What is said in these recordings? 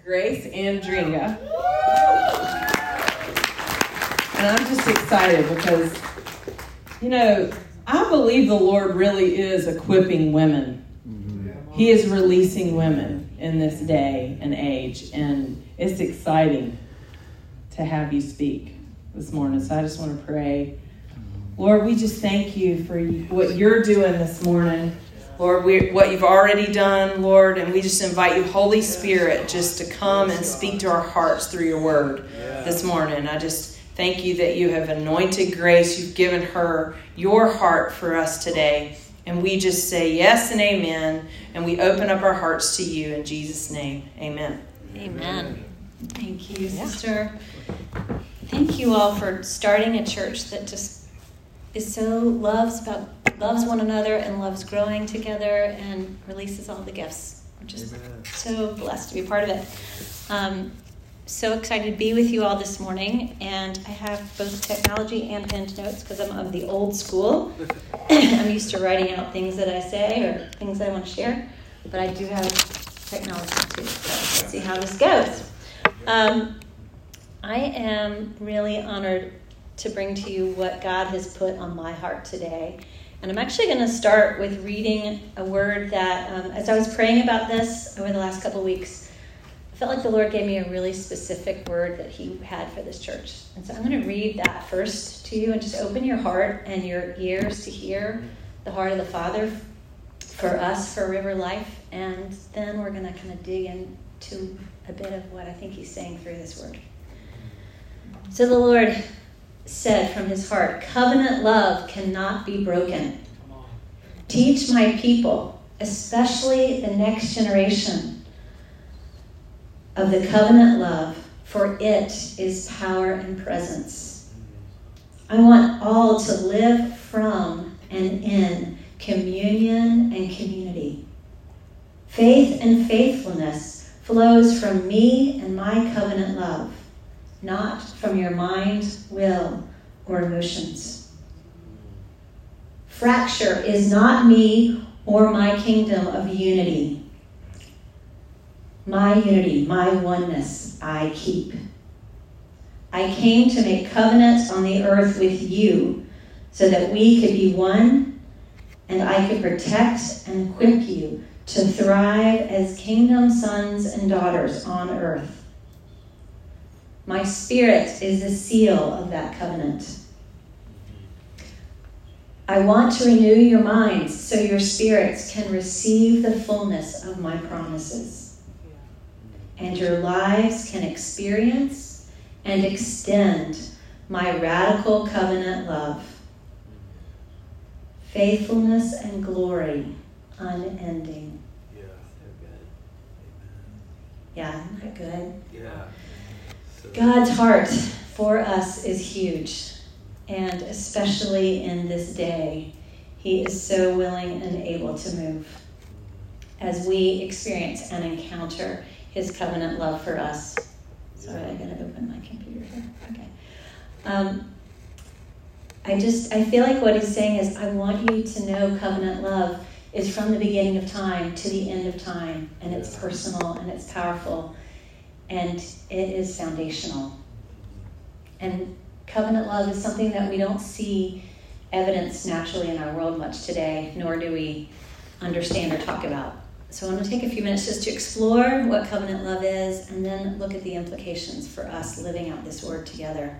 Grace Andringa. And I'm just excited because, I believe the Lord really is equipping women. He is releasing women in this day and age, and it's exciting to have you speak this morning. So I just want to pray. Lord, we just thank you for what you're doing this morning. Lord, what you've already done, Lord, and we just invite you, Holy Spirit, just to come and speak to our hearts through your word this morning. I just thank you that you have anointed Grace. You've given her your heart for us today. And we just say yes and amen. And we open up our hearts to you in Jesus' name. Amen. Amen. Thank you, sister. Thank you all for starting a church that just is so loves one another and loves growing together and releases all the gifts. I'm just so blessed to be a part of it. So excited to be with you all this morning, and I have both technology and pinned notes because I'm of the old school. I'm used to writing out things that I say or things I want to share, but I do have technology too, so let's see how this goes. I am really honored to bring to you what God has put on my heart today. And I'm actually going to start with reading a word that, as I was praying about this over the last couple of weeks, I felt like the Lord gave me a really specific word that he had for this church. And so I'm going to read that first to you, and just open your heart and your ears to hear the heart of the Father for us, for River Life. And then we're going to kind of dig into a bit of what I think he's saying through this word. So the Lord said from his heart, "Covenant love cannot be broken. Teach my people, especially the next generation, of the covenant love, for it is power and presence. I want all to live from and in communion and community. Faith and faithfulness flows from me and my covenant love, not from your mind, will, or emotions. Fracture is not me or my kingdom of unity. My unity, my oneness, I keep. I came to make covenants on the earth with you so that we could be one, and I could protect and equip you to thrive as kingdom sons and daughters on earth. My spirit is the seal of that covenant. I want to renew your minds so your spirits can receive the fullness of my promises, and your lives can experience and extend my radical covenant love. Faithfulness and glory, unending." Yeah, they're good. Yeah, isn't that good? Yeah. So God's heart for us is huge, and especially in this day, he is so willing and able to move as we experience and encounter his covenant love for us. Sorry, I gotta open my computer here. Okay. I feel like what he's saying is, I want you to know covenant love is from the beginning of time to the end of time, and it's personal and it's powerful, and it is foundational. And covenant love is something that we don't see evidence naturally in our world much today, nor do we understand or talk about. So I'm going to take a few minutes just to explore what covenant love is, and then look at the implications for us living out this word together.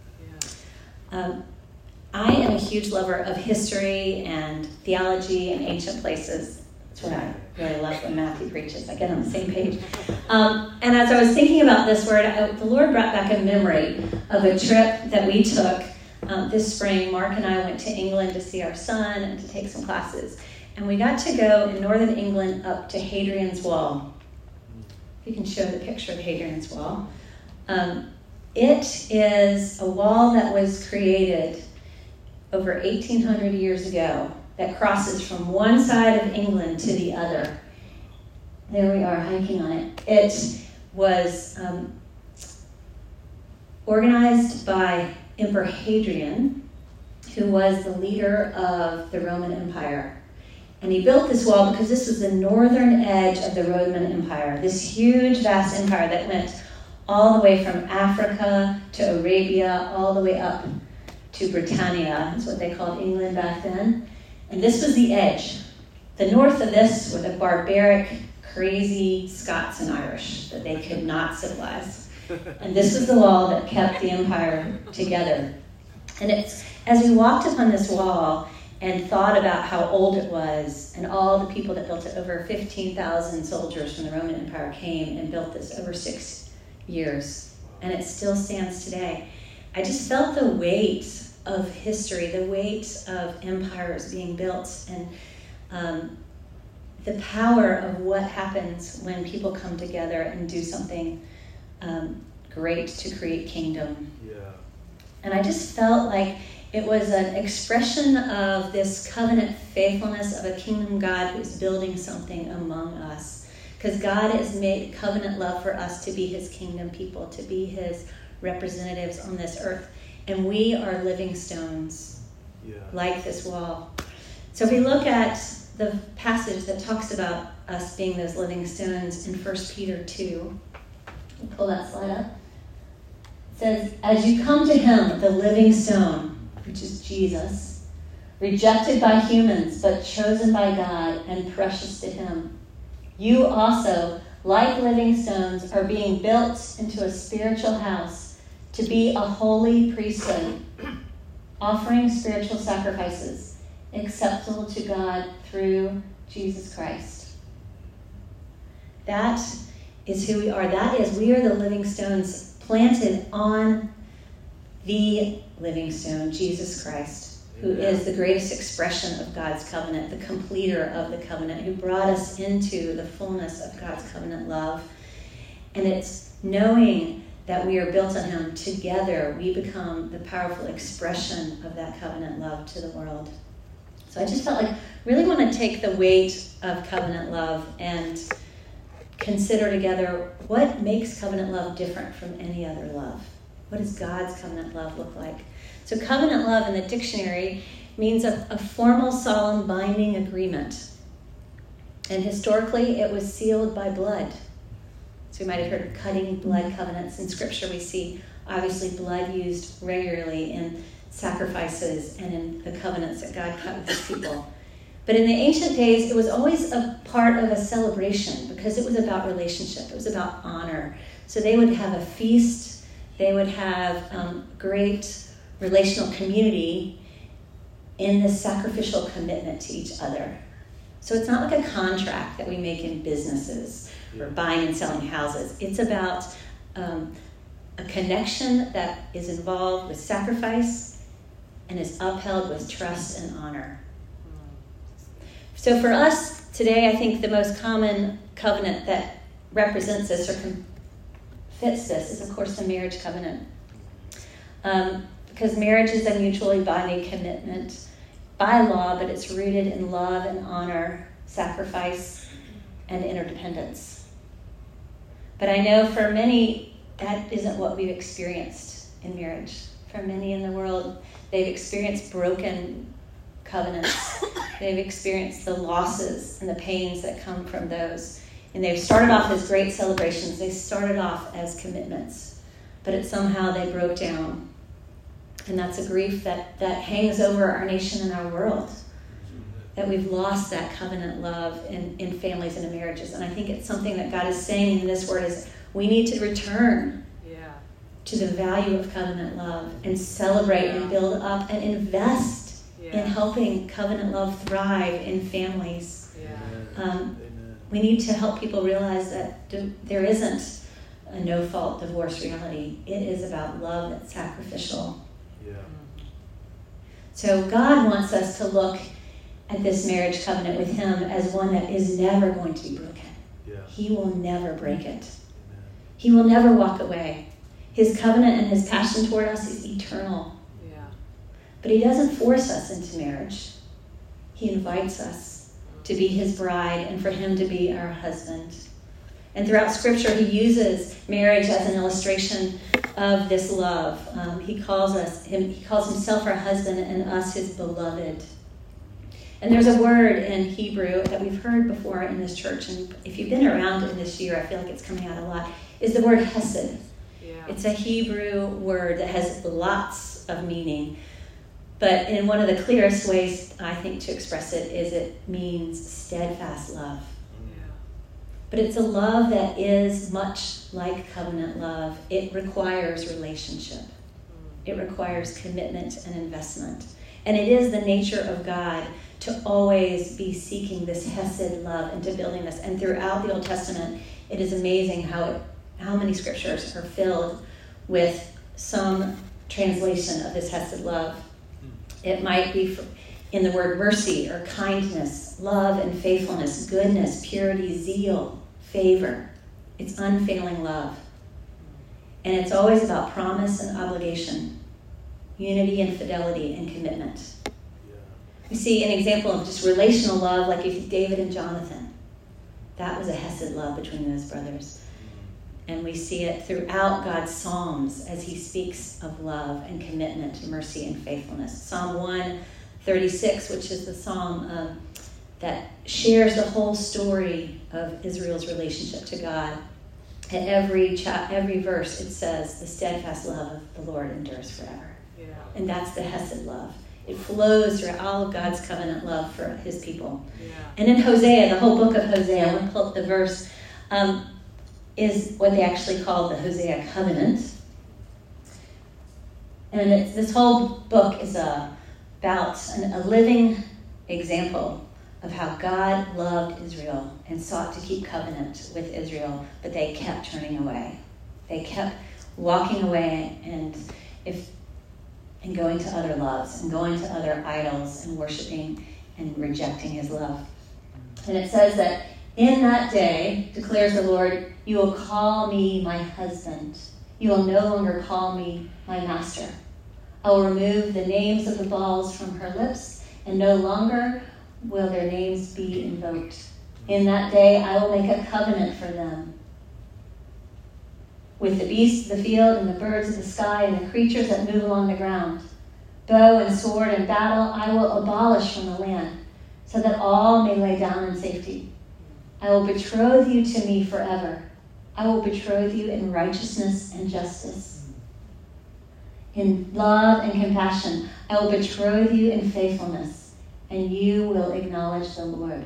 I am a huge lover of history and theology and ancient places. That's what I really love when Matthew preaches. I get on the same page. And as I was thinking about this word, the Lord brought back a memory of a trip that we took this spring. Mark and I went to England to see our son and to take some classes. And we got to go in northern England up to Hadrian's Wall. You can show the picture of Hadrian's Wall. It is a wall that was created over 1,800 years ago that crosses from one side of England to the other. There we are, hiking on it. It was organized by Emperor Hadrian, who was the leader of the Roman Empire. And he built this wall because this was the northern edge of the Roman Empire, this huge, vast empire that went all the way from Africa to Arabia, all the way up to Britannia, is what they called England back then. And this was the edge. The north of this were the barbaric, crazy Scots and Irish that they could not civilize. And this was the wall that kept the empire together. And it's as we walked upon this wall and thought about how old it was, and all the people that built it, over 15,000 soldiers from the Roman Empire came and built this over 6 years, and it still stands today. I just felt the weight of history, the weight of empires being built, and the power of what happens when people come together and do something great to create kingdom. Yeah. And I just felt like it was an expression of this covenant faithfulness of a kingdom God who's building something among us. Because God has made covenant love for us to be his kingdom people, to be his representatives on this earth. And we are living stones, like this wall. So if we look at the passage that talks about us being those living stones in 1 Peter 2, we'll pull that slide up. It says, as you come to him, the living stone, which is Jesus, rejected by humans, but chosen by God and precious to him. You also, like living stones, are being built into a spiritual house to be a holy priesthood, offering spiritual sacrifices acceptable to God through Jesus Christ. That is who we are. We are the living stones planted on the living stone, Jesus Christ, who is the greatest expression of God's covenant, the completer of the covenant, who brought us into the fullness of God's covenant love. And it's knowing that we are built on him together, we become the powerful expression of that covenant love to the world. So I just felt like really want to take the weight of covenant love and consider together what makes covenant love different from any other love. What does God's covenant love look like? So covenant love in the dictionary means a formal, solemn, binding agreement. And historically, it was sealed by blood. So we might have heard of cutting blood covenants. In Scripture, we see, obviously, blood used regularly in sacrifices and in the covenants that God cut with his people. But in the ancient days, it was always a part of a celebration because it was about relationship. It was about honor. So they would have a feast. They would have great relational community in this sacrificial commitment to each other. So it's not like a contract that we make in businesses or buying and selling houses. It's about a connection that is involved with sacrifice and is upheld with trust and honor. So for us today, I think the most common covenant that represents this or fits this is, of course, the marriage covenant. Because marriage is a mutually binding commitment by law, but it's rooted in love and honor, sacrifice, and interdependence. But I know for many, that isn't what we've experienced in marriage. For many in the world, they've experienced broken covenants. They've experienced the losses and the pains that come from those. And they've started off as great celebrations. They started off as commitments. But somehow they broke down. And that's a grief that hangs over our nation and our world. That we've lost that covenant love in families and in marriages. And I think it's something that God is saying in this word is we need to return to the value of covenant love and celebrate and build up and invest in helping covenant love thrive in families. We need to help people realize that there isn't a no-fault divorce reality. It is about love that's sacrificial. So God wants us to look at this marriage covenant with him as one that is never going to be broken. He will never break it. He will never walk away. His covenant and his passion toward us is eternal. But he doesn't force us into marriage. He invites us to be his bride and for him to be our husband. And throughout Scripture, he uses marriage as an illustration of this love. He calls himself our husband and us his beloved. And there's a word in Hebrew that we've heard before in this church, and if you've been around in this year, I feel like it's coming out a lot, is the word hesed. Yeah. It's a Hebrew word that has lots of meaning. But in one of the clearest ways, I think, to express it is it means steadfast love. Yeah. But it's a love that is much like covenant love. It requires relationship. It requires commitment and investment. And it is the nature of God to always be seeking this hesed love and to building this. And throughout the Old Testament, it is amazing how many scriptures are filled with some translation of this hesed love. It might be in the word mercy or kindness, love and faithfulness, goodness, purity, zeal, favor. It's unfailing love. And it's always about promise and obligation, unity and fidelity and commitment. We see an example of just relational love, like if David and Jonathan. That was a hesed love between those brothers. And we see it throughout God's Psalms as he speaks of love and commitment, mercy and faithfulness. Psalm 136, which is the psalm that shares the whole story of Israel's relationship to God. At every verse it says, the steadfast love of the Lord endures forever. Yeah. And that's the hesed love. It flows through all of God's covenant love for his people. Yeah. And in Hosea, the whole book of Hosea, I want to pull up the verse, is what they actually call the Hosea covenant. And this whole book is about a living example of how God loved Israel and sought to keep covenant with Israel, but they kept turning away. They kept walking away and going to other loves and going to other idols and worshiping and rejecting his love. And it says that in that day, declares the Lord, you will call me my husband. You will no longer call me my master. I will remove the names of the Baals from her lips, and no longer will their names be invoked. In that day, I will make a covenant for them with the beasts of the field and the birds of the sky and the creatures that move along the ground. Bow and sword and battle I will abolish from the land, so that all may lay down in safety. I will betroth you to me forever. I will betroth you in righteousness and justice. In love and compassion, I will betroth you in faithfulness, and you will acknowledge the Lord.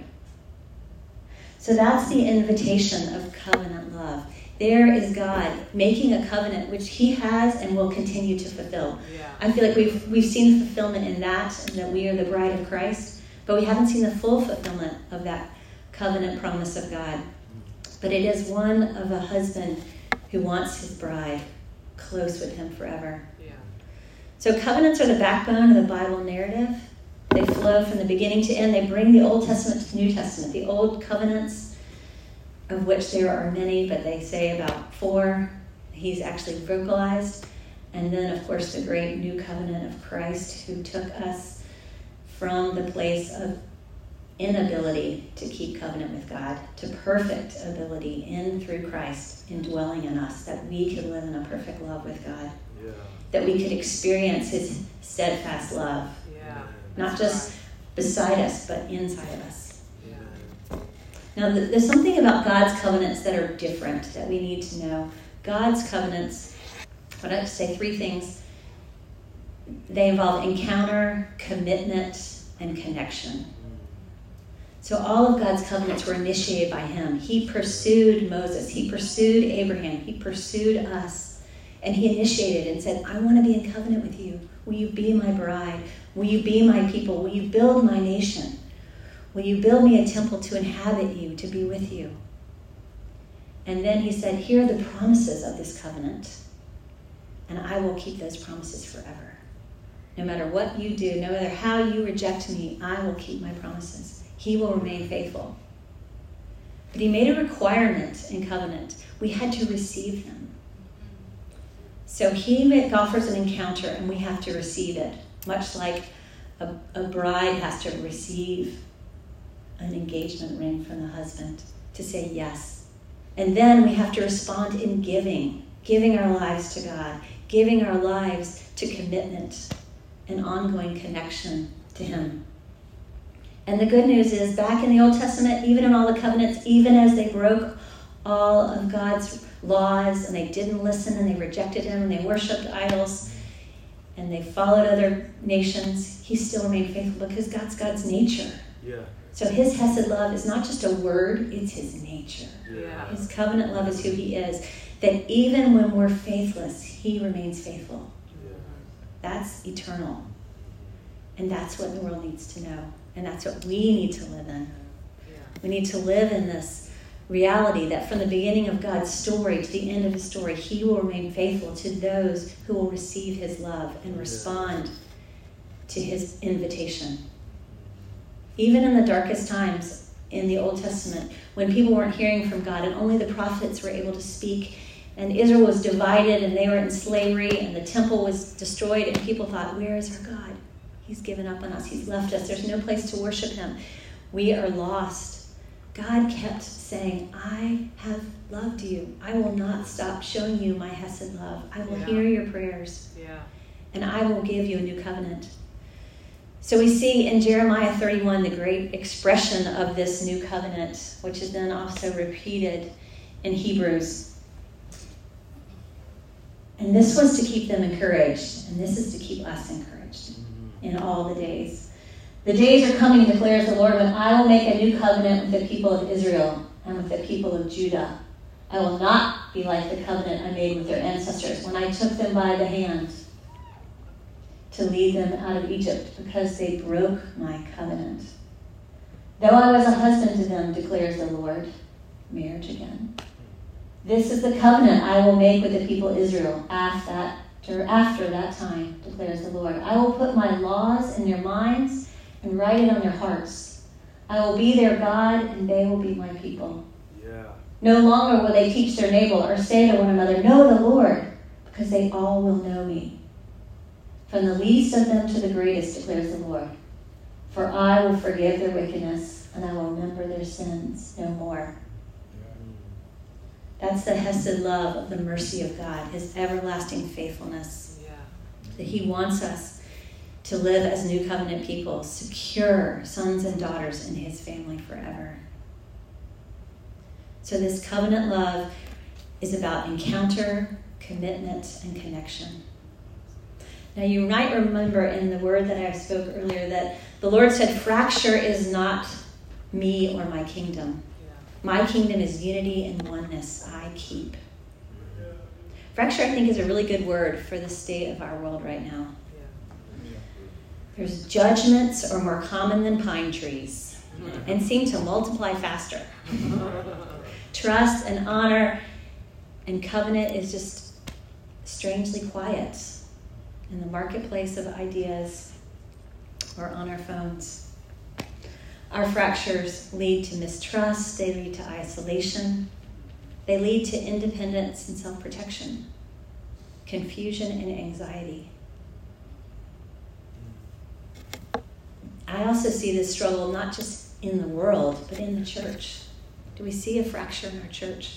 So that's the invitation of covenant love. There is God making a covenant which he has and will continue to fulfill. Yeah. I feel like we've seen the fulfillment in that, and that we are the bride of Christ, but we haven't seen the full fulfillment of that covenant promise of God. But it is one of a husband who wants his bride close with him forever. Yeah. So covenants are the backbone of the Bible narrative. They flow from the beginning to end. They bring the Old Testament to the New Testament. The old covenants, of which there are many, but they say about 4, he's actually vocalized. And then, of course, the great new covenant of Christ, who took us from the place of inability to keep covenant with God to perfect ability in through Christ indwelling in us, that we could live in a perfect love with God. Yeah. That we could experience his steadfast love, Yeah. not just beside us, but inside of us. Yeah. Now, there's something about God's covenants that are different that we need to know. God's covenants, I would say 3 things. They involve encounter, commitment, and connection. So all of God's covenants were initiated by him. He pursued Moses. He pursued Abraham. He pursued us. And he initiated and said, I want to be in covenant with you. Will you be my bride? Will you be my people? Will you build my nation? Will you build me a temple to inhabit you, to be with you? And then he said, here are the promises of this covenant, and I will keep those promises forever. No matter what you do, no matter how you reject me, I will keep my promises. He will remain faithful. But he made a requirement in covenant. We had to receive him. So he offers an encounter, and we have to receive it, much like a bride has to receive an engagement ring from the husband to say yes. And then we have to respond in giving our lives to God, giving our lives to commitment and ongoing connection to him. And the good news is, back in the Old Testament, even in all the covenants, even as they broke all of God's laws and they didn't listen and they rejected him and they worshipped idols and they followed other nations, he still remained faithful because that's God's nature. Yeah. So his Hesed love is not just a word, it's his nature. Yeah. His covenant love is who he is. That even when we're faithless, he remains faithful. Yeah. That's eternal. And that's what the world needs to know. And that's what we need to live in. Yeah. We need to live in this reality that from the beginning of God's story to the end of his story, he will remain faithful to those who will receive his love and respond to his invitation. Even in the darkest times in the Old Testament, when people weren't hearing from God and only the prophets were able to speak, and Israel was divided and they were in slavery and the temple was destroyed, and people thought, where is our God? He's given up on us. He's left us. There's no place to worship him. We are lost. God kept saying, I have loved you. I will not stop showing you my Hesed love. I will hear your prayers. Yeah. And I will give you a new covenant. So we see in Jeremiah 31 the great expression of this new covenant, which is then also repeated in Hebrews. And this was to keep them encouraged, and this is to keep us encouraged in all the days. The days are coming, declares the Lord, when I will make a new covenant with the people of Israel and with the people of Judah. I will not be like the covenant I made with their ancestors when I took them by the hand to lead them out of Egypt, because they broke my covenant. Though I was a husband to them, declares the Lord. Marriage again. This is the covenant I will make with the people of Israel after that time, declares the Lord. I will put my laws in their minds and write it on their hearts. I will be their God, and they will be my people. Yeah. No longer will they teach their neighbor or say to one another, know the Lord, because they all will know me. From the least of them to the greatest, declares the Lord. For I will forgive their wickedness, and I will remember their sins no more. That's the Hesed love of the mercy of God, his everlasting faithfulness. Yeah. That he wants us to live as new covenant people, secure sons and daughters in his family forever. So this covenant love is about encounter, commitment, and connection. Now you might remember in the word that I spoke earlier that the Lord said, fracture is not me or my kingdom. My kingdom is unity and oneness I keep. Fracture, I think, is a really good word for the state of our world right now. There's judgments are more common than pine trees and seem to multiply faster. Trust and honor and covenant is just strangely quiet in the marketplace of ideas or on our phones. Our fractures lead to mistrust, they lead to isolation, they lead to independence and self-protection, confusion and anxiety. I also see this struggle not just in the world, but in the church. Do we see a fracture in our church?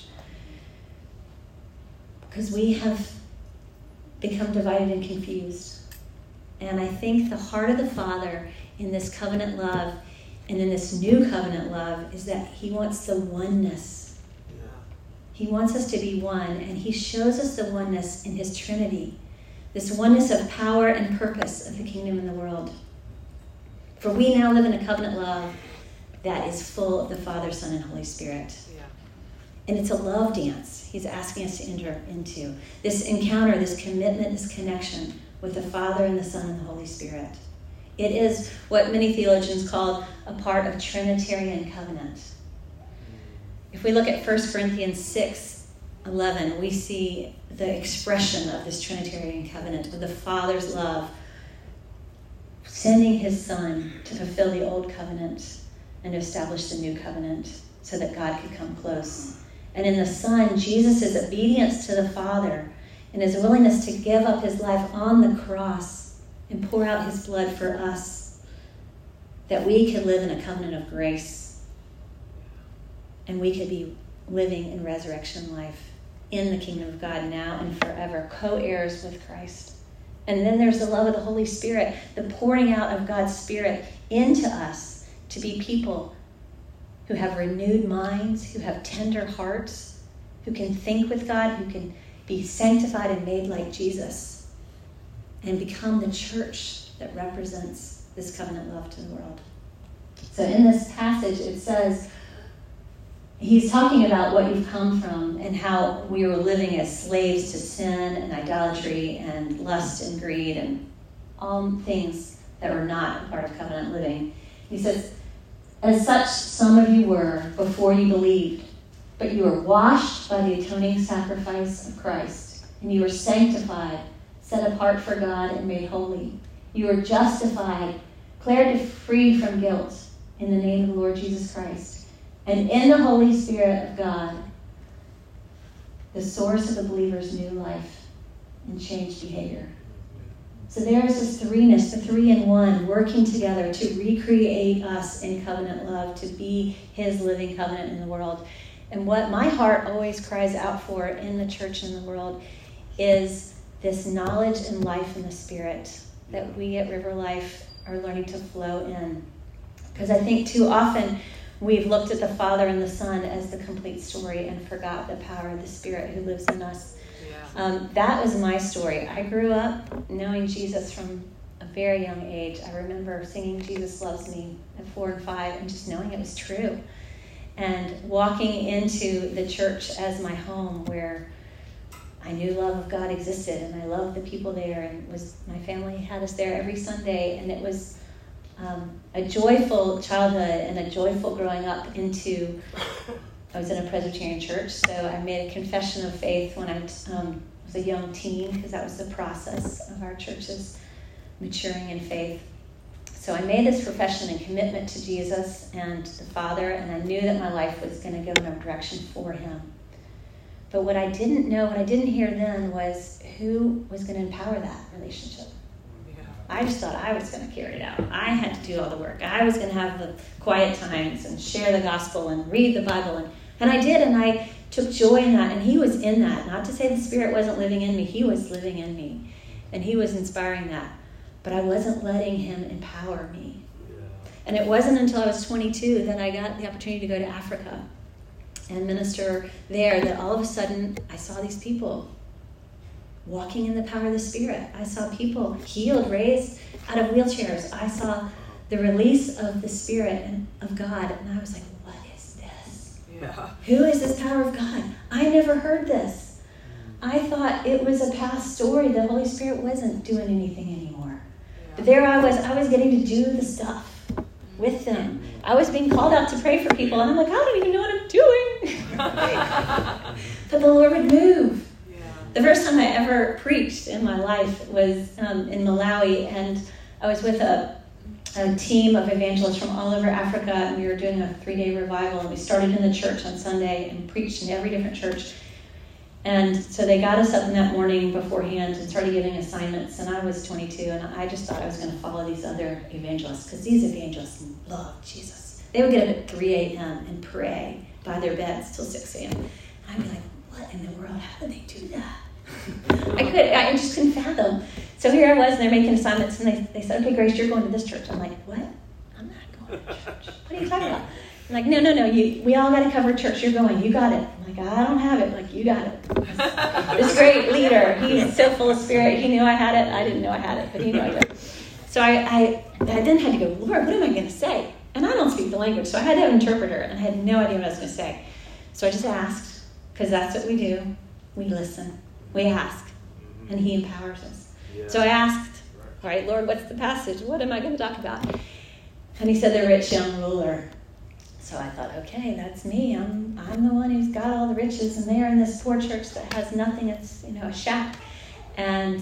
Because we have become divided and confused. And I think the heart of the Father in this covenant love and in this new covenant love is that he wants the oneness. Yeah. He wants us to be one, and he shows us the oneness in his Trinity, this oneness of power and purpose of the kingdom in the world. For we now live in a covenant love that is full of the Father, Son, and Holy Spirit. Yeah. And it's a love dance he's asking us to enter into. This encounter, this commitment, this connection with the Father and the Son and the Holy Spirit. It is what many theologians call a part of Trinitarian covenant. If we look at 1 Corinthians 6:11, we see the expression of this Trinitarian covenant of the Father's love, sending his Son to fulfill the old covenant and to establish the new covenant so that God could come close. And in the Son, Jesus' obedience to the Father and his willingness to give up his life on the cross and pour out his blood for us, that we could live in a covenant of grace and we could be living in resurrection life in the kingdom of God now and forever, co-heirs with Christ. And then there's the love of the Holy Spirit, the pouring out of God's Spirit into us to be people who have renewed minds, who have tender hearts, who can think with God, who can be sanctified and made like Jesus, and become the church that represents this covenant love to the world. So in this passage, it says, he's talking about what you've come from and how we were living as slaves to sin and idolatry and lust and greed and all things that were not a part of covenant living. He says, as such, some of you were before you believed, but you were washed by the atoning sacrifice of Christ, and you were sanctified, set apart for God, and made holy. You were justified, declared free from guilt in the name of the Lord Jesus Christ. And in the Holy Spirit of God, the source of the believer's new life and changed behavior. So there is this threeness, the three in one, working together to recreate us in covenant love, to be his living covenant in the world. And what my heart always cries out for in the church and the world is this knowledge and life in the Spirit that we at River Life are learning to flow in. Because I think too often we've looked at the Father and the Son as the complete story and forgot the power of the Spirit who lives in us. That was my story. I grew up knowing Jesus from a very young age. I remember singing Jesus Loves Me at 4 and 5 and just knowing it was true. And walking into the church as my home where I knew love of God existed and I loved the people there, and my family had us there every Sunday, and it was a joyful childhood and a joyful growing up into... I was in a Presbyterian church, so I made a confession of faith when I was a young teen, because that was the process of our churches maturing in faith. So I made this profession and commitment to Jesus and the Father, and I knew that my life was going to go in a direction for him. But what I didn't know, what I didn't hear then, was who was going to empower that relationship. I just thought I was going to carry it out. I had to do all the work. I was going to have the quiet times and share the gospel and read the Bible. And I did, and I took joy in that. And he was in that. Not to say the Spirit wasn't living in me. He was living in me. And he was inspiring that. But I wasn't letting him empower me. And it wasn't until I was 22 that I got the opportunity to go to Africa and minister there that all of a sudden I saw these people walking in the power of the Spirit. I saw people healed, raised out of wheelchairs. I saw the release of the Spirit and of God. And I was like, what is this? Yeah. Who is this power of God? I never heard this. I thought it was a past story. The Holy Spirit wasn't doing anything anymore. Yeah. But there I was getting to do the stuff with them. I was being called out to pray for people. And I'm like, I don't even know what I'm doing. But the Lord would move. The first time I ever preached in my life was in Malawi, and I was with a team of evangelists from all over Africa, and we were doing a 3-day revival, and we started in the church on Sunday and preached in every different church. And so they got us up in that morning beforehand and started giving assignments, and I was 22, and I just thought I was going to follow these other evangelists, because these evangelists loved Jesus. They would get up at 3 a.m. and pray by their beds till 6 a.m. And I'd be like, what in the world? How did they do that? I just couldn't fathom. So here I was, and they're making assignments, and they said, okay, Grace, you're going to this church. I'm like, what? I'm not going to church. What are you talking about? I'm like, no, we all got to cover church. You're going. You got it. I'm like, I don't have it. I'm like, you got it. This great leader, he's so full of Spirit. He knew I had it. I didn't know I had it, but he knew I did. So I then had to go, Lord, what am I going to say? And I don't speak the language, so I had to have an interpreter, and I had no idea what I was going to say. So I just asked, because that's what we do. We listen. We ask, and he empowers us. Yeah. So I asked, all right, Lord, what's the passage? What am I going to talk about? And he said, the rich young ruler. So I thought, okay, that's me. I'm the one who's got all the riches, and they're in this poor church that has nothing. It's, a shack. And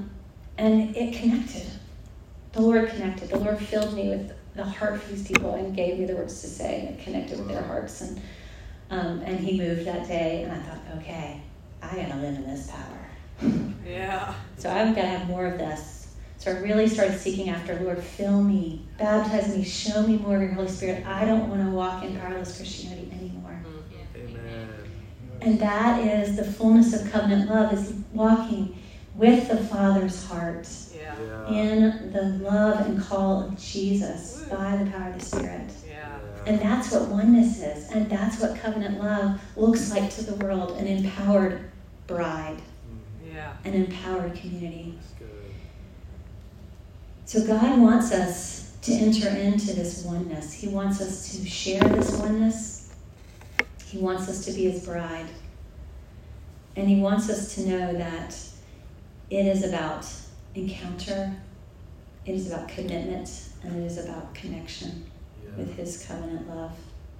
it connected. The Lord connected. The Lord filled me with the heart for these people and gave me the words to say, and it connected with their hearts. And he moved that day, and I thought, okay, I gotta live in this power. Yeah. So I'm gonna have more of this. So I really started seeking after, Lord, fill me, baptize me, show me more of your Holy Spirit. I don't want to walk in powerless Christianity anymore. Amen. And that is the fullness of covenant love, is walking with the Father's heart, Yeah. in the love and call of Jesus by the power of the Spirit. Yeah. And that's what oneness is. And that's what covenant love looks like to the world. An empowered bride. Yeah. An empowered community. That's good. So God wants us to enter into this oneness. He wants us to share this oneness. He wants us to be his bride. And he wants us to know that it is about encounter, it is about commitment, and it is about connection with his covenant love.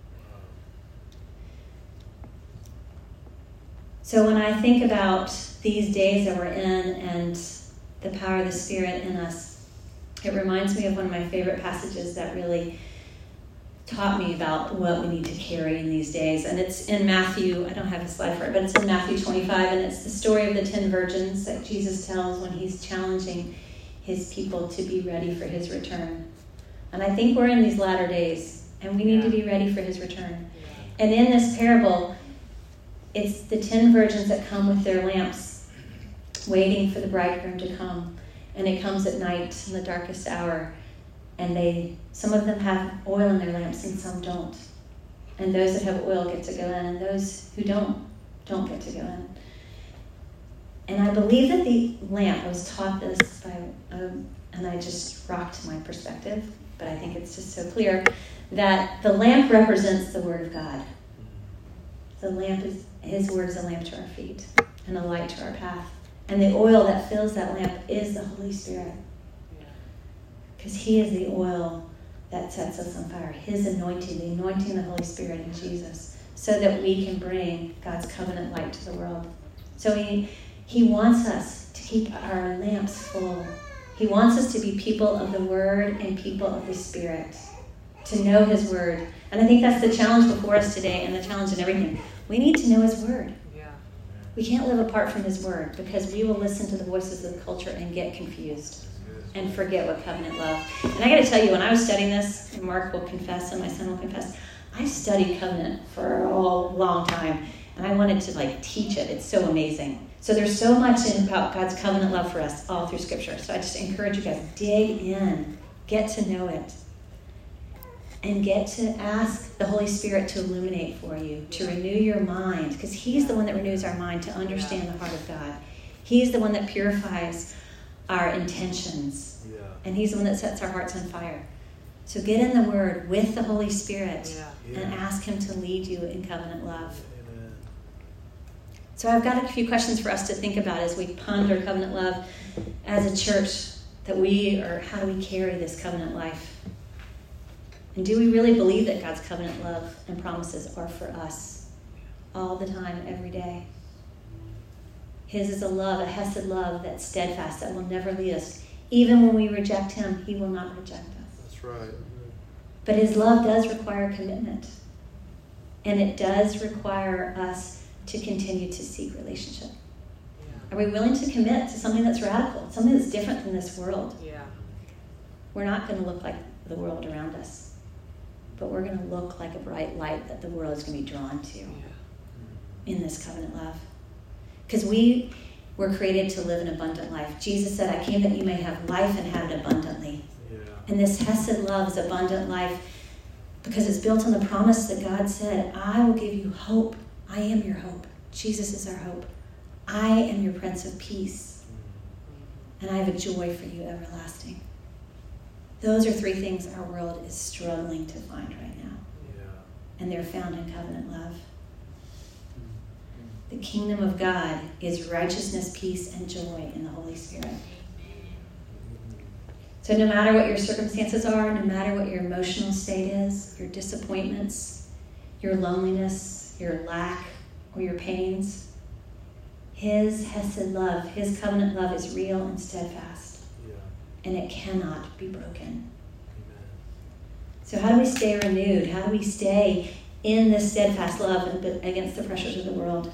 So when I think about these days that we're in and the power of the Spirit in us, it reminds me of one of my favorite passages that really taught me about what we need to carry in these days. And it's in Matthew, I don't have a slide for it, but it's in Matthew 25, and it's the story of the 10 virgins that Jesus tells when he's challenging his people to be ready for his return. And I think we're in these latter days, and we need to be ready for his return. And in this parable, it's the 10 virgins that come with their lamps, waiting for the bridegroom to come. And it comes at night in the darkest hour. And some of them have oil in their lamps and some don't. And those that have oil get to go in, and those who don't get to go in. And I believe that the lamp, I was taught this by, and I just rocked my perspective, but I think it's just so clear, that the lamp represents the Word of God. The lamp is, his Word is a lamp to our feet and a light to our path. And the oil that fills that lamp is the Holy Spirit. Because he is the oil that sets us on fire. His anointing, the anointing of the Holy Spirit in Jesus, so that we can bring God's covenant light to the world. So he wants us to keep our lamps full. He wants us to be people of the Word and people of the Spirit, to know his Word. And I think that's the challenge before us today, and the challenge in everything. We need to know his Word. We can't live apart from his Word, because we will listen to the voices of the culture and get confused and forget what covenant love. And I got to tell you, when I was studying this, and Mark will confess and my son will confess, I studied covenant for a long time, and I wanted to teach it. It's so amazing. So there's so much about God's covenant love for us all through Scripture. So I just encourage you guys, dig in, get to know it, and get to ask the Holy Spirit to illuminate for you, to renew your mind, because he's the one that renews our mind to understand the heart of God. He's the one that purifies our intentions, and he's the one that sets our hearts on fire. So get in the Word with the Holy Spirit and ask him to lead you in covenant love. Amen. So I've got a few questions for us to think about as we ponder covenant love as a church, how do we carry this covenant life? And do we really believe that God's covenant love and promises are for us all the time, every day? His is a love, a hesed love that's steadfast, that will never leave us. Even when we reject him, he will not reject us. That's right. But his love does require commitment. And it does require us to continue to seek relationship. Are we willing to commit to something that's radical, something that's different than this world? We're not going to look like the world around us, but we're going to look like a bright light that the world is going to be drawn to in this covenant love. Because we were created to live an abundant life. Jesus said, I came that you may have life and have it abundantly. And this hesed love is abundant life because it's built on the promise that God said, I will give you hope. I am your hope. Jesus is our hope. I am your Prince of Peace. And I have a joy for you everlasting. Those are three things our world is struggling to find right now. And they're found in covenant love. The kingdom of God is righteousness, peace, and joy in the Holy Spirit. So no matter what your circumstances are, no matter what your emotional state is, your disappointments, your loneliness, your lack, or your pains, his hesed love, his covenant love is real and steadfast. And it cannot be broken. So how do we stay renewed? How do we stay in this steadfast love against the pressures of the world?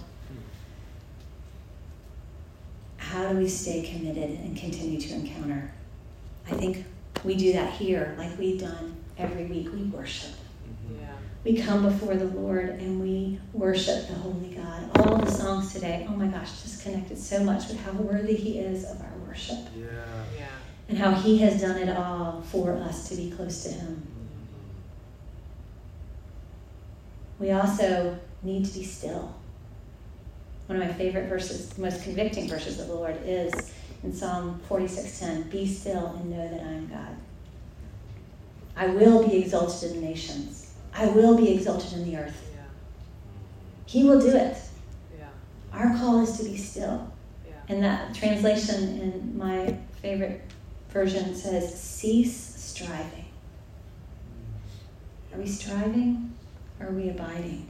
How do we stay committed and continue to encounter? I think we do that here, like we've done every week. We worship. we come before the Lord and we worship the Holy God. All the songs today, oh my gosh, just connected so much with how worthy He is of our worship. Yeah. And how He has done it all for us to be close to Him. We also need to be still. One of my favorite verses, the most convicting verses of the Lord is in Psalm 46:10, "Be still and know that I am God. I will be exalted in the nations. I will be exalted in the earth." Yeah. He will do it. Yeah. Our call is to be still. Yeah. And that translation in my favorite version says, "Cease striving." Are we striving or are we abiding?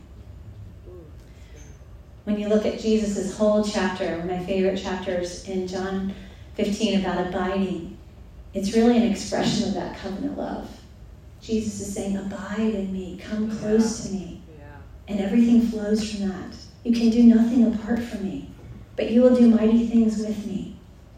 When you look at Jesus' whole chapter, one of my favorite chapters in John 15 about abiding, it's really an expression of that covenant love. Jesus is saying, abide in me, come close to me. Yeah. And everything flows from that. You can do nothing apart from me, but you will do mighty things with me.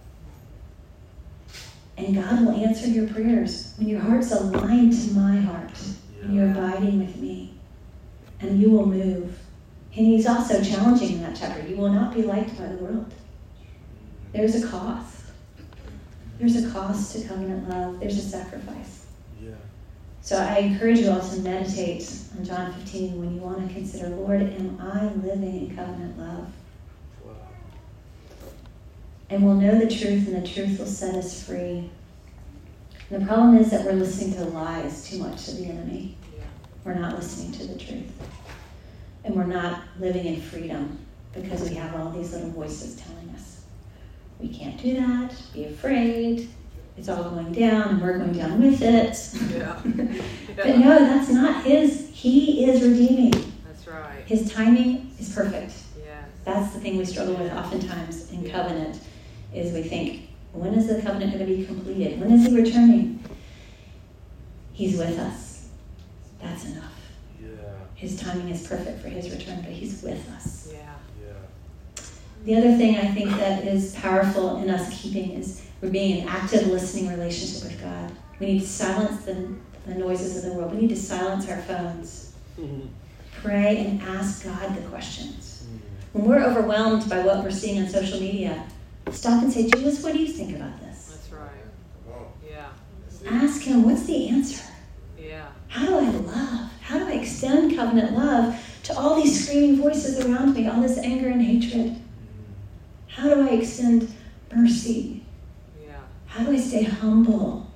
And God will answer your prayers when your heart's aligned to my heart and you're abiding with me. And you will move. And He's also challenging in that chapter. You will not be liked by the world. There's a cost. There's a cost to covenant love. There's a sacrifice. Yeah. So I encourage you all to meditate on John 15 when you want to consider, Lord, am I living in covenant love? Wow. And we'll know the truth, and the truth will set us free. And the problem is that we're listening to lies too much of the enemy. Yeah. We're not listening to the truth. And we're not living in freedom because we have all these little voices telling us, we can't do that, be afraid, it's all going down, and we're going down with it. Yeah. But no, that's not His. He is redeeming. That's right. His timing is perfect. Yes. That's the thing we struggle with oftentimes in covenant, is we think, when is the covenant going to be completed? When is He returning? He's with us. That's enough. Yeah. His timing is perfect for His return, but He's with us. Yeah. Yeah. The other thing I think that is powerful in us keeping is we're being an active listening relationship with God. We need to silence the noises of the world. We need to silence our phones. Pray and ask God the questions. When we're overwhelmed by what we're seeing on social media, stop and say, Jesus, what do you think about this? That's right. Yeah. Ask Him, what's the answer? Yeah. How do I love? How do I extend covenant love to all these screaming voices around me, all this anger and hatred? How do I extend mercy? Yeah. How do I stay humble?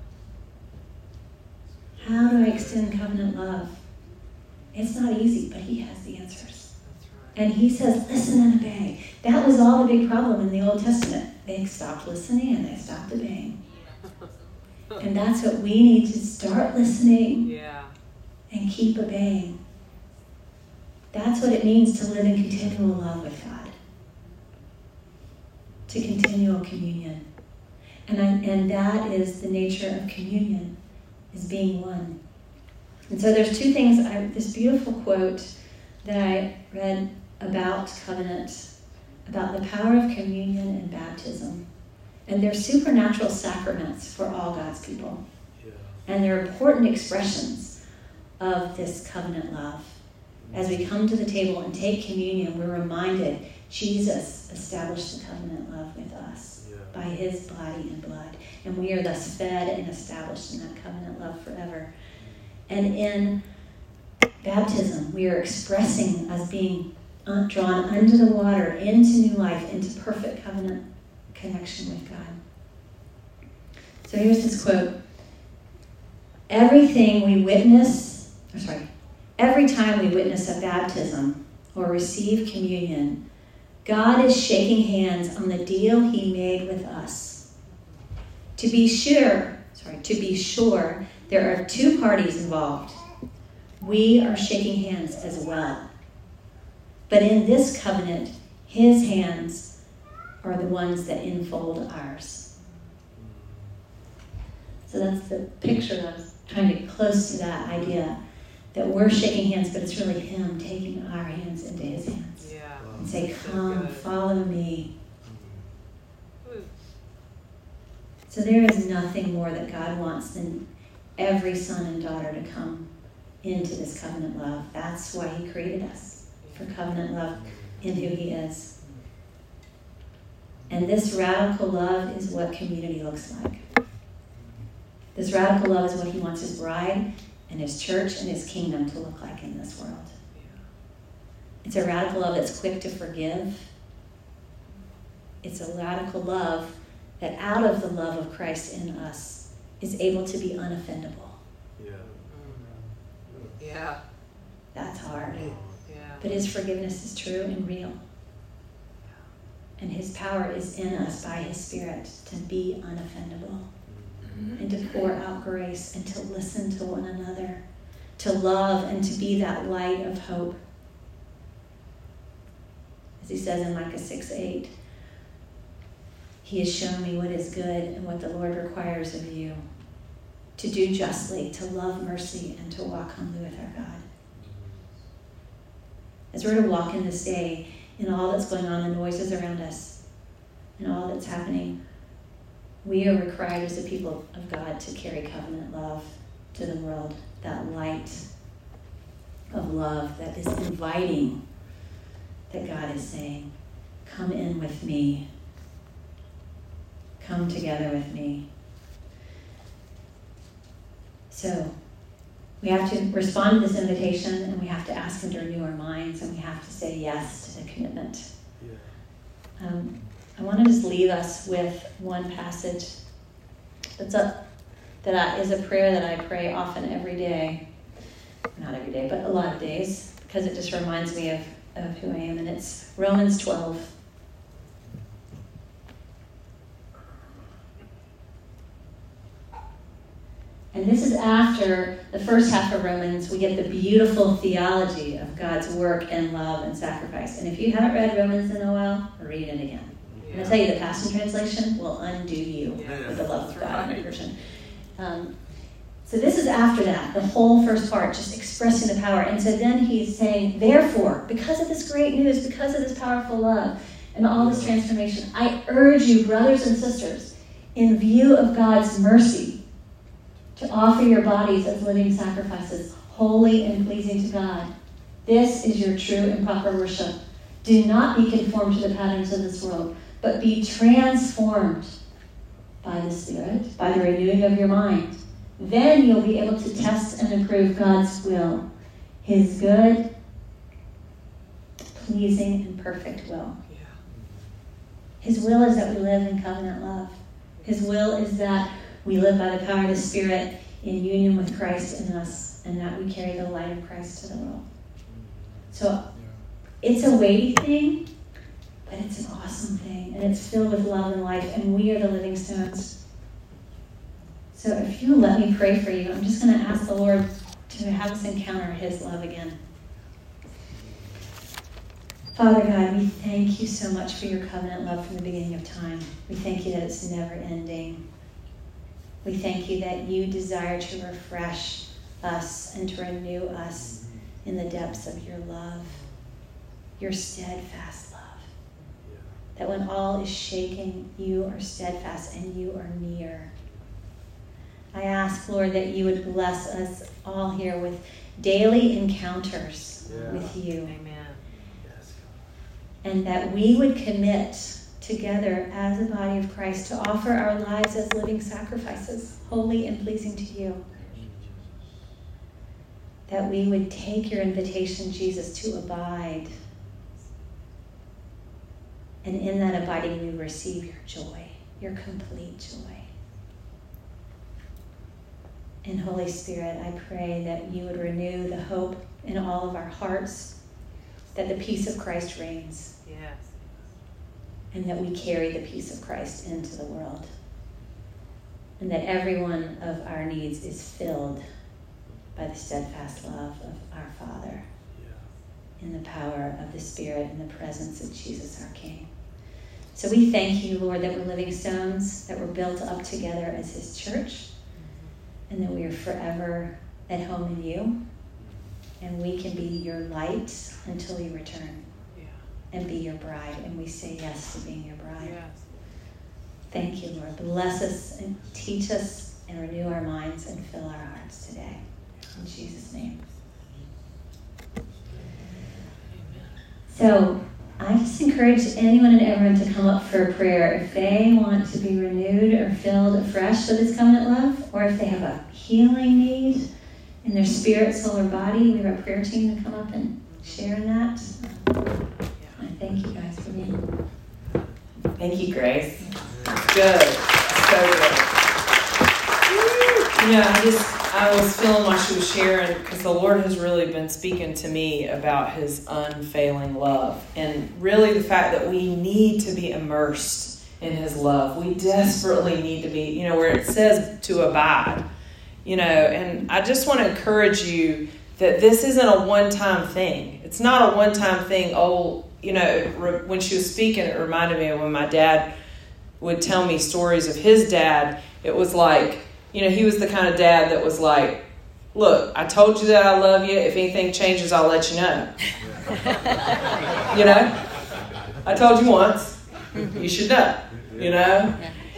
Yeah. How do I extend covenant love? It's not easy, but He has the answers. That's right. And He says, listen and obey. That was all the big problem in the Old Testament. They stopped listening and they stopped obeying. And that's what we need to start listening Yeah. and keep obeying. That's what it means to live in continual love with God. To continual communion. And that is the nature of communion, is being one. And so there's two things, this beautiful quote that I read about covenant, about the power of communion and baptism. And they're supernatural sacraments for all God's people. Yeah. And they're important expressions of this covenant love. As we come to the table and take communion, we're reminded Jesus established the covenant love with us by His body and blood. And we are thus fed and established in that covenant love forever. And in baptism, we are expressing as being drawn under the water into new life, into perfect covenant connection with God. So here's this quote. Every time we witness a baptism or receive communion, God is shaking hands on the deal He made with us. To be sure, there are two parties involved. We are shaking hands as well. But in this covenant, His hands are the ones that enfold ours. So that's the picture that I was trying to get close to, that idea that we're shaking hands, but it's really Him taking our hands into His hands. Yeah. And say, come, follow me. So there is nothing more that God wants than every son and daughter to come into this covenant love. That's why he created us, for covenant love in who he is. And this radical love is what community looks like. This radical love is what he wants his bride and his church and his kingdom to look like in this world. It's a radical love that's quick to forgive. It's a radical love that out of the love of Christ in us is able to be unoffendable. Yeah. Yeah. That's hard. Yeah. But his forgiveness is true and real. And his power is in us by his Spirit to be unoffendable and to pour out grace and to listen to one another, to love and to be that light of hope. As he says in Micah 6:8, he has shown me what is good and what the Lord requires of you, to do justly, to love mercy, and to walk humbly with our God. As we're to walk in this day, in all that's going on, the noises around us, and all that's happening, we are required as a people of God to carry covenant love to the world, that light of love that is inviting, that God is saying, come in with me. Come together with me. So we have to respond to this invitation, and we have to ask him to renew our minds, and we have to say yes to the commitment. Yeah. I want to just leave us with one passage is a prayer that I pray often every day. Not every day, but a lot of days, because it just reminds me of who I am, and it's Romans 12. And this is after the first half of Romans. We get the beautiful theology of God's work and love and sacrifice. And if you haven't read Romans in a while, read it again. And I'll tell you, the Passion Translation will undo you with the love of God in that version. So this is after that, the whole first part, just expressing the power. And so then he's saying, therefore, because of this great news, because of this powerful love and all this transformation, I urge you, brothers and sisters, in view of God's mercy, to offer your bodies as living sacrifices, holy and pleasing to God. This is your true and proper worship. Do not be conformed to the patterns of this world, but be transformed by the Spirit, by the renewing of your mind. Then you'll be able to test and approve God's will, his good, pleasing, and perfect will. Yeah. His will is that we live in covenant love. His will is that we live by the power of the Spirit in union with Christ in us, and that we carry the light of Christ to the world. So it's a weighty thing, but it's an awesome thing, and it's filled with love and life, and we are the living stones. So if you let me pray for you, I'm just going to ask the Lord to have us encounter his love again. Father God, we thank you so much for your covenant love from the beginning of time. We thank you that it's never ending. We thank you that you desire to refresh us and to renew us in the depths of your love, your steadfast love. That when all is shaking, you are steadfast and you are near. I ask, Lord, that you would bless us all here with daily encounters with you. Amen. Yes, And that we would commit together as a body of Christ to offer our lives as living sacrifices, holy and pleasing to you. That we would take your invitation, Jesus, to abide. And in that abiding, we receive your joy, your complete joy. And Holy Spirit, I pray that you would renew the hope in all of our hearts, that the peace of Christ reigns. Yes. And that we carry the peace of Christ into the world. And that every one of our needs is filled by the steadfast love of our Father, in the power of the Spirit and the presence of Jesus our King. So we thank you, Lord, that we're living stones, that we're built up together as his church, and that we are forever at home in you, and we can be your light until you return. And be your bride, and we say yes to being your bride. Yes. Thank you, Lord. Bless us and teach us and renew our minds and fill our hearts today. In Jesus' name. So I just encourage anyone and everyone to come up for a prayer if they want to be renewed or filled afresh with His covenant love, or if they have a healing need in their spirit, soul, or body. We have a prayer team to come up and share in that. I thank you guys for being here. Thank you, Grace. Good. So good. I was feeling while she was sharing, because the Lord has really been speaking to me about His unfailing love. And really the fact that we need to be immersed in His love. We desperately need to be, where it says to abide. And I just want to encourage you that this isn't a one-time thing. It's not a one-time thing. When she was speaking, it reminded me of when my dad would tell me stories of his dad. It was like, he was the kind of dad that was like, look, I told you that I love you. If anything changes, I'll let you know. I told you once. You should know.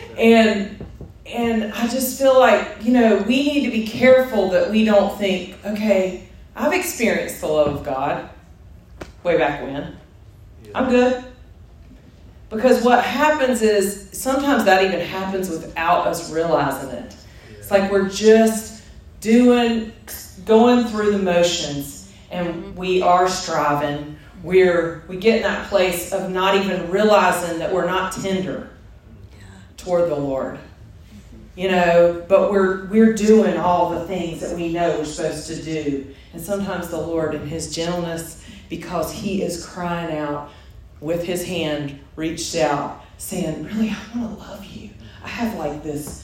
And I just feel like, we need to be careful that we don't think, okay, I've experienced the love of God way back when. I'm good. Because what happens is sometimes that even happens without us realizing it. It's like we're just going through the motions, and we are striving. We get in that place of not even realizing that we're not tender toward the Lord. But we're doing all the things that we know we're supposed to do. And sometimes the Lord, in His gentleness, because He is crying out with His hand reached out, saying, really, I want to love you. I have like this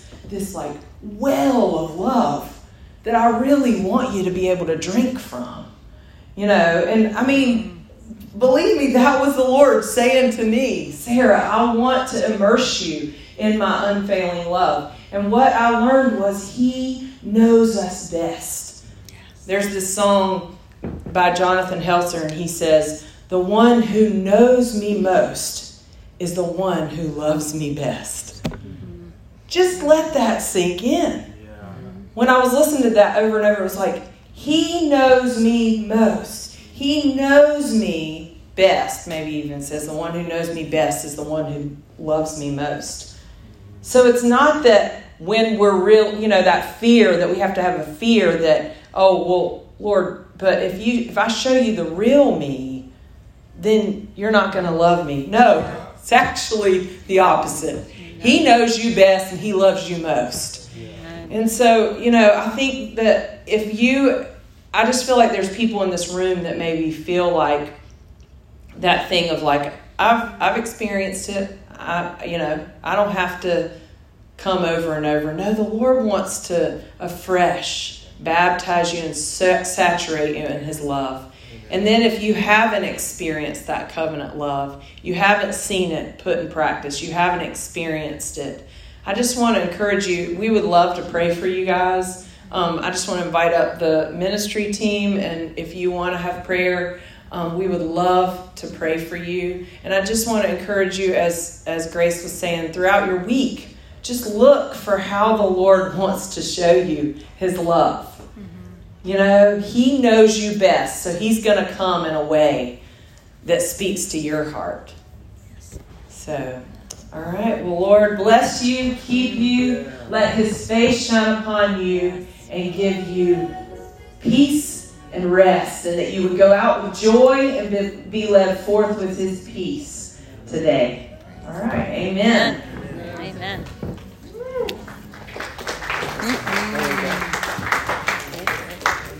well of love that I really want you to be able to drink from. And I mean, believe me, that was the Lord saying to me, Sarah, I want to immerse you in my unfailing love. And what I learned was He knows us best. There's this song by Jonathan Helser, and he says, the one who knows me most is the one who loves me best. Mm-hmm. Just let that sink in. Yeah. When I was listening to that over and over, it was like, He knows me most. He knows me best. Maybe even says the one who knows me best is the one who loves me most. So it's not that when we're real, that fear, that we have to have a fear that, oh, well, Lord, but if I show you the real me, then you're not going to love me. No, it's actually the opposite. He knows you best and He loves you most. And so, I think that I just feel like there's people in this room that maybe feel like that thing of like, I've experienced it. I don't have to come over and over. No, the Lord wants to afresh baptize you and saturate you in His love. And then if you haven't experienced that covenant love, you haven't seen it put in practice, you haven't experienced it, I just want to encourage you. We would love to pray for you guys. I just want to invite up the ministry team, and if you want to have prayer, we would love to pray for you. And I just want to encourage you, as Grace was saying, throughout your week, just look for how the Lord wants to show you His love. He knows you best, so He's going to come in a way that speaks to your heart. So, all right. Well, Lord, bless you, keep you, let His face shine upon you, and give you peace and rest, and that you would go out with joy and be led forth with His peace today. All right. Amen.